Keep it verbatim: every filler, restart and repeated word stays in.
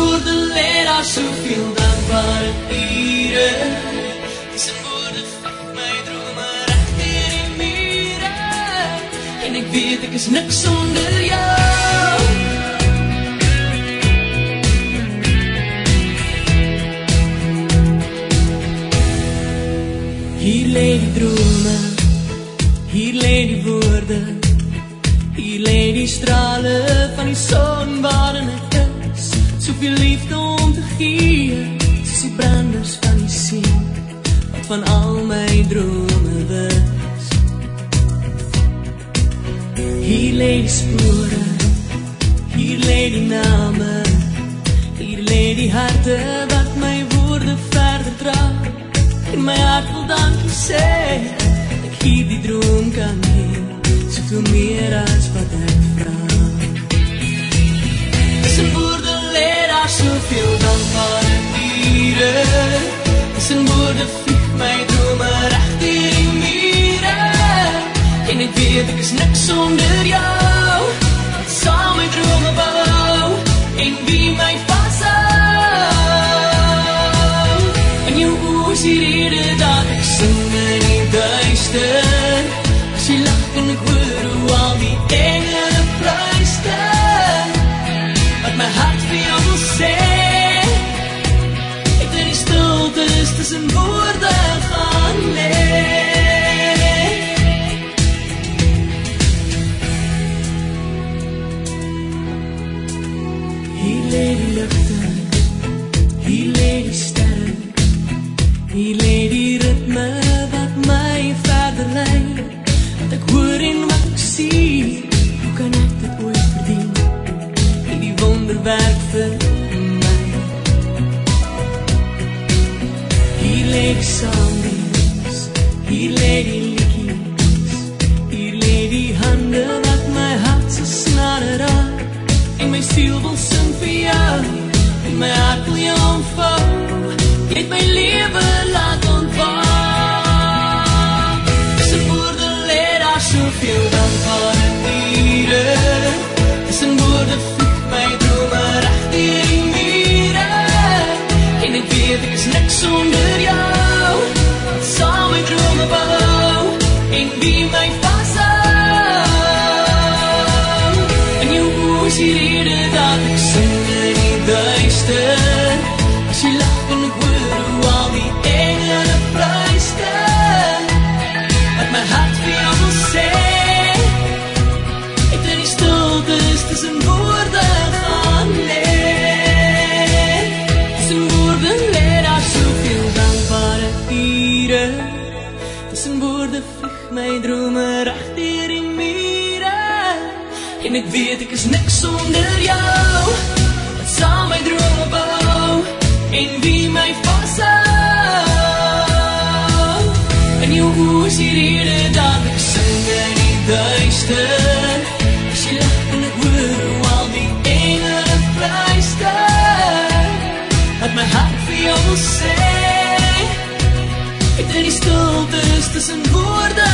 woorden leer daar soveel dankbare ure. Tussen woorde vlieg my drome reg deur die mure. En ek weet ek is niks sonder jou. Hier lê die drome, hier lê die woorde, hier lê die strale van die son waarin ek is, soveel liefde om te gee, soos die branders van die see, wat van al my drome wis. Hier lê die spore, hier lê die name, hier lê die harte wat my woorde verder dra. In my hart wil dankie sê, ek hier die droom kan heen, soveel meer as wat ek vraag. Tussen woorde lê daar soveel dankbare ure. Tussen woorde vlieg my drome reg deur die mure. En ek weet ek is niks sonder jou, wat sal my drome bou, en wie my vashou. In jou oor is die rede dat ek sing in die duister. As jy lag kan ek hoor hoe al die engele fluister, wat my hart vir jou wil sê. Ek in die stiltes tussen woorde gaan lê. Hier lê die ligte, hier lê die sterre, hier lê die ritme wat my verder lei. Wat ek hoor en wat ek sien, hoe kan ek dit ooit verdien? Hierdie wonderwerk vir my. Hier lê die sangdiens, hier lê die liedjies, hier lê die hande wat my hart so snare raak. En my siel wil sing vir jou, en my hart wil jou omvou. Jy het my lewe laat ontwaak. Tussen woorde lê daar soveel dankbare ure. Tussen woorde vlieg my drome reg deur die mure. En ek weet ek is niks sonder jou, wat sal my drome bou, en wie my vashou. In jou oor is die rede dat ek sing in die duister. As jy lag kan ek hoor hoe al die engele fluister, wat my hart vir jou wil sê. Ek in die stiltes tussen woorde gaan lê. Tussen woorde lê daar soveel dankbare ure. Tussen woorde vlieg my drome reg deur die mure. En ek weet ek is niks sonder jou, wat sal my drome bou, en wie my vashou. In jou oor is die rede dat ek sing in die duister. As jy lag kan ek hoor hoe al die engele fluister, wat my hart vir jou wil sê. Ek in die stiltes tussen woorde